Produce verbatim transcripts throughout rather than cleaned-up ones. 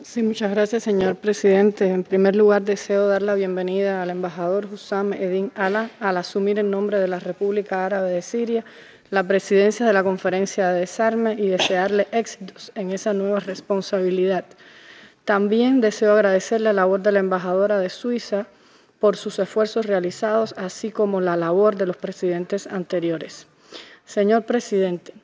Sí, muchas gracias, señor presidente. En primer lugar, deseo dar la bienvenida al embajador Hussam Eddin Ala al asumir en nombre de la República Árabe de Siria la presidencia de la Conferencia de Desarme y desearle éxitos en esa nueva responsabilidad. También deseo agradecer la labor de la embajadora de Suiza por sus esfuerzos realizados, así como la labor de los presidentes anteriores. Señor presidente,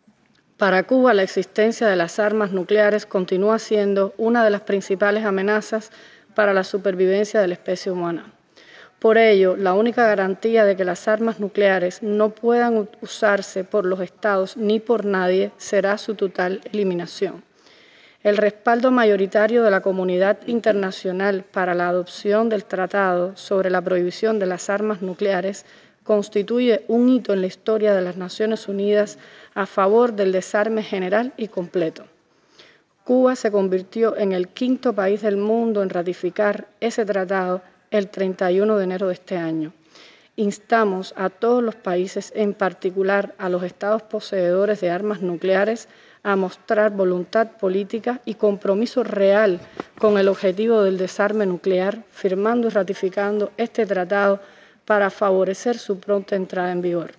para Cuba, la existencia de las armas nucleares continúa siendo una de las principales amenazas para la supervivencia de la especie humana. Por ello, la única garantía de que las armas nucleares no puedan usarse por los Estados ni por nadie será su total eliminación. El respaldo mayoritario de la comunidad internacional para la adopción del Tratado sobre la prohibición de las armas nucleares constituye un hito en la historia de las Naciones Unidas a favor del desarme general y completo. Cuba se convirtió en el quinto país del mundo en ratificar ese tratado el treinta y uno de enero de este año. Instamos a todos los países, en particular a los estados poseedores de armas nucleares, a mostrar voluntad política y compromiso real con el objetivo del desarme nuclear, firmando y ratificando este tratado para favorecer su pronta entrada en vigor.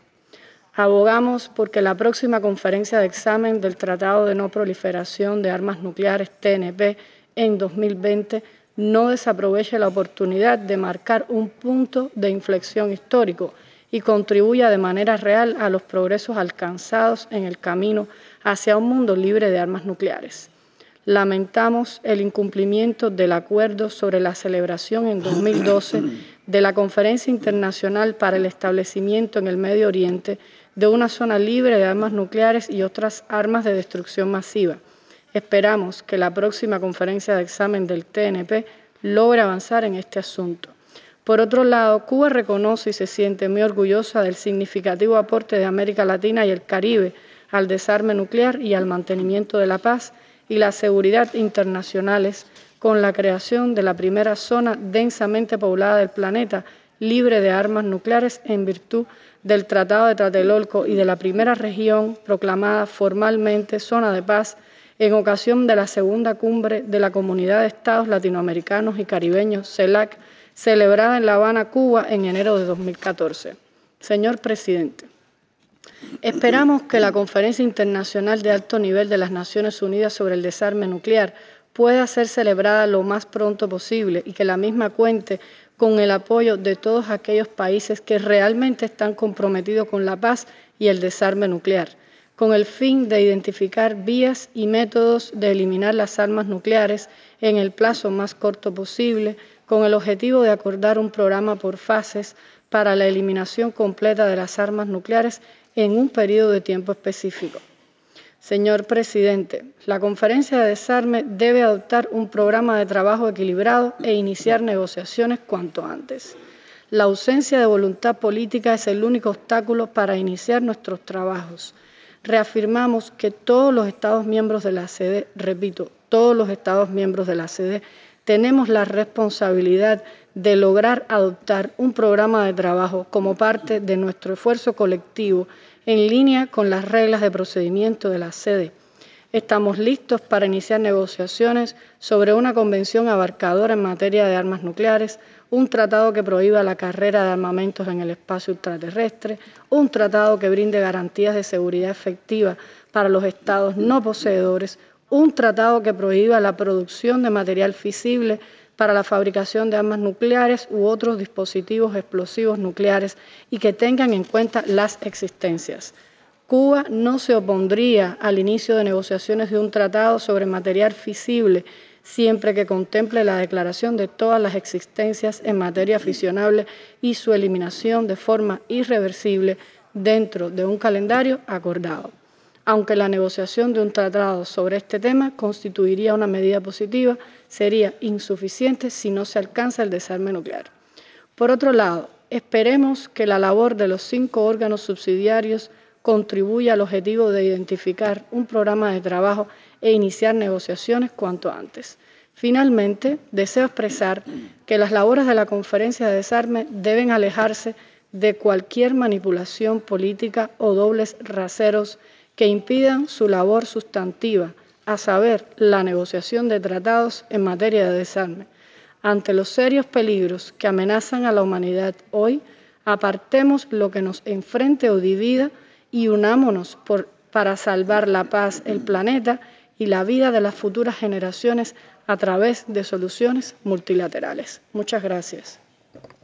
Abogamos porque la próxima conferencia de examen del Tratado de No Proliferación de Armas Nucleares, T N P, en dos mil veinte, no desaproveche la oportunidad de marcar un punto de inflexión histórico y contribuya de manera real a los progresos alcanzados en el camino hacia un mundo libre de armas nucleares. Lamentamos el incumplimiento del acuerdo sobre la celebración en dos mil doce de la Conferencia Internacional para el Establecimiento en el Medio Oriente de una zona libre de armas nucleares y otras armas de destrucción masiva. Esperamos que la próxima conferencia de examen del T N P logre avanzar en este asunto. Por otro lado, Cuba reconoce y se siente muy orgullosa del significativo aporte de América Latina y el Caribe al desarme nuclear y al mantenimiento de la paz y la seguridad internacionales con la creación de la primera zona densamente poblada del planeta libre de armas nucleares en virtud del Tratado de Tlatelolco y de la primera región proclamada formalmente zona de paz en ocasión de la segunda cumbre de la Comunidad de Estados Latinoamericanos y Caribeños, CELAC, celebrada en La Habana, Cuba, en enero de dos mil catorce. Señor presidente, esperamos que la Conferencia Internacional de Alto Nivel de las Naciones Unidas sobre el Desarme Nuclear pueda ser celebrada lo más pronto posible y que la misma cuente con el apoyo de todos aquellos países que realmente están comprometidos con la paz y el desarme nuclear, con el fin de identificar vías y métodos de eliminar las armas nucleares en el plazo más corto posible, con el objetivo de acordar un programa por fases para la eliminación completa de las armas nucleares en un periodo de tiempo específico. Señor presidente, la Conferencia de Desarme debe adoptar un programa de trabajo equilibrado e iniciar negociaciones cuanto antes. La ausencia de voluntad política es el único obstáculo para iniciar nuestros trabajos. Reafirmamos que todos los Estados miembros de la C E D, repito, todos los Estados miembros de la C E D, tenemos la responsabilidad de lograr adoptar un programa de trabajo como parte de nuestro esfuerzo colectivo en línea con las reglas de procedimiento de la C E D. Estamos listos para iniciar negociaciones sobre una convención abarcadora en materia de armas nucleares, un tratado que prohíba la carrera de armamentos en el espacio ultraterrestre, un tratado que brinde garantías de seguridad efectiva para los estados no poseedores, un tratado que prohíba la producción de material fisible para la fabricación de armas nucleares u otros dispositivos explosivos nucleares y que tengan en cuenta las existencias. Cuba no se opondría al inicio de negociaciones de un tratado sobre material fisible siempre que contemple la declaración de todas las existencias en materia fisionable y su eliminación de forma irreversible dentro de un calendario acordado. Aunque la negociación de un tratado sobre este tema constituiría una medida positiva, sería insuficiente si no se alcanza el desarme nuclear. Por otro lado, esperemos que la labor de los cinco órganos subsidiarios contribuya al objetivo de identificar un programa de trabajo e iniciar negociaciones cuanto antes. Finalmente, deseo expresar que las labores de la Conferencia de Desarme deben alejarse de cualquier manipulación política o dobles raseros que impidan su labor sustantiva, a saber, la negociación de tratados en materia de desarme. Ante los serios peligros que amenazan a la humanidad hoy, apartemos lo que nos enfrente o divida y unámonos por, para salvar la paz, el planeta y la vida de las futuras generaciones a través de soluciones multilaterales. Muchas gracias.